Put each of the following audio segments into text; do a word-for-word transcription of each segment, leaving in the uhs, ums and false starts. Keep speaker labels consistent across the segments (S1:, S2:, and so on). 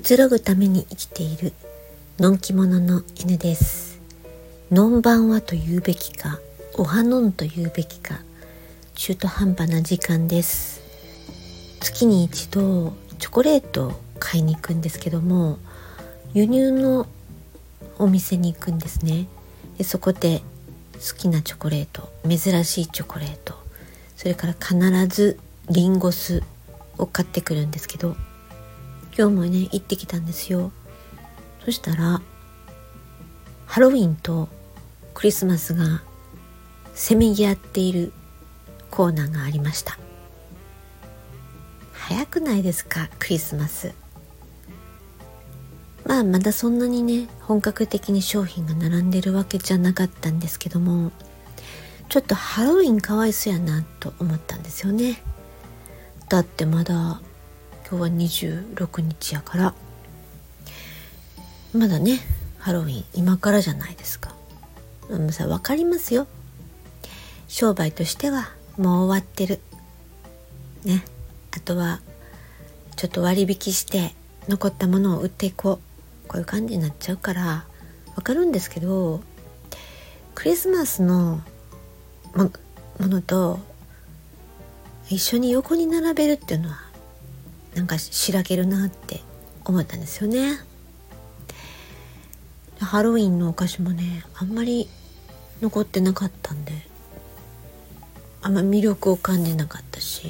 S1: つろぐために生きているのんき者の犬です。のんばんはと言うべきか、おはのんと言うべきか、中途半端な時間です。月に一度チョコレートを買いに行くんですけども、輸入のお店に行くんですね。でそこで好きなチョコレート、珍しいチョコレート、それから必ずリンゴ酢を買ってくるんですけど、今日もね行ってきたんですよ。そしたらハロウィンとクリスマスがせめぎ合っているコーナーがありました。早くないですか、クリスマス。まあまだそんなにね本格的に商品が並んでるわけじゃなかったんですけども、ちょっとハロウィンかわいそうやなと思ったんですよね。だってまだ今日はにじゅうろくにちやから、まだねハロウィン今からじゃないですか。もうさ、分かりますよ、商売としてはもう終わってるね。あとはちょっと割引して残ったものを売っていこう、こういう感じになっちゃうから分かるんですけど、クリスマスのものと一緒に横に並べるっていうのはなんかしらけるなって思ったんですよね。ハロウィンのお菓子もねあんまり残ってなかったんで、あんま魅力を感じなかったし、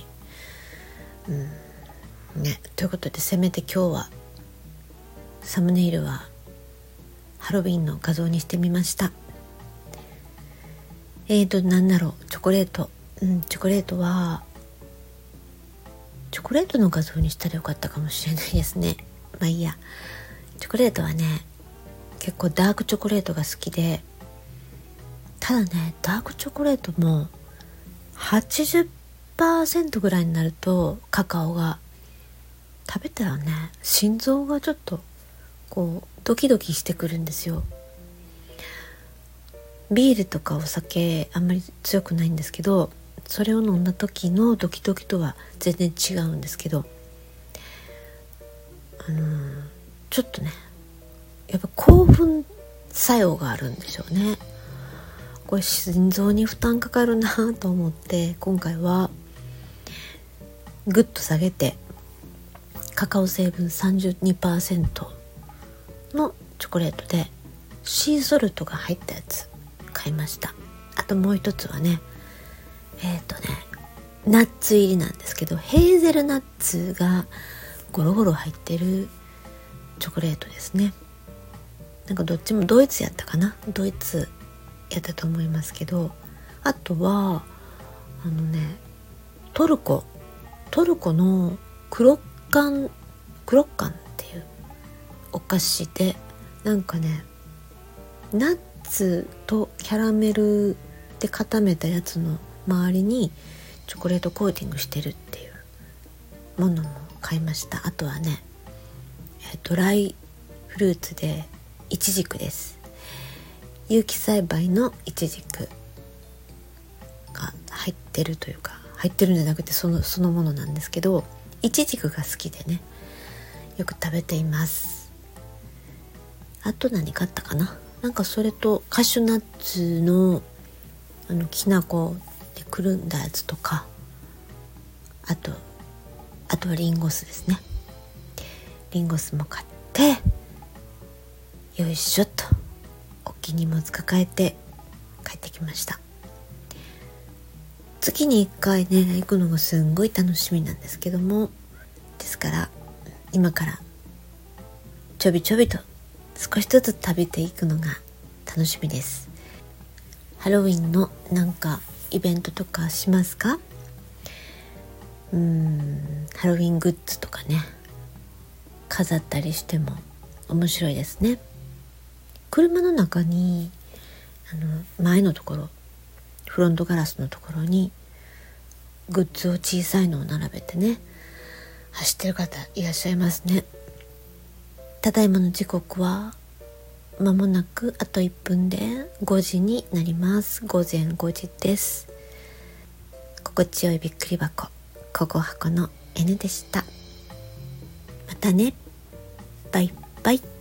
S1: うんね、ということでせめて今日はサムネイルはハロウィンの画像にしてみました。えーとなんだろう、チョコレート、うん、チョコレートはチョコレートの画像にしたらよかったかもしれないですね。まあいいや。チョコレートはね結構ダークチョコレートが好きで、ただねダークチョコレートも はちじゅっパーセント ぐらいになるとカカオが食べたらね心臓がちょっとこうドキドキしてくるんですよ。ビールとかお酒あんまり強くないんですけど、それを飲んだ時のドキドキとは全然違うんですけど、あのー、ちょっとねやっぱ興奮作用があるんでしょうね。これ心臓に負担かかるなと思って、今回はグッと下げてカカオ成分 さんじゅうにパーセント のチョコレートでシーソルトが入ったやつ買いました。あともう一つはねえっとねナッツ入りなんですけど、ヘーゼルナッツがゴロゴロ入ってるチョコレートですね。なんかどっちもドイツやったかな、ドイツやったと思いますけど、あとはあのねトルコトルコのクロッカンクロッカンっていうお菓子で、なんかねナッツとキャラメルで固めたやつの周りにチョコレートコーティングしてるっていうものも買いました。あとはねドライフルーツでイチジクです。有機栽培のイチジクが入ってるというか、入ってるんじゃなくてそのそのものなんですけど、イチジクが好きでねよく食べています。あと何買ったかな、なんかそれとカシュナッツのあのきな粉でくるんだやつとか、あとあとはリンゴ酢ですね。リンゴ酢も買ってよいしょっと大きい荷物抱えて帰ってきました。月にいっかいね行くのがすんごい楽しみなんですけども、ですから今からちょびちょびと少しずつ食べていくのが楽しみです。ハロウィンのなんかイベントとかしますか？うーんハロウィングッズとかね飾ったりしても面白いですね。車の中にあの前のところフロントガラスのところにグッズを小さいのを並べてね走ってる方いらっしゃいますね。ただいまの時刻はまもなくあといっぷんでごじになります。午前ごじです。心地よいびっくり箱、ココ箱の N でした。またね。 バイバイ。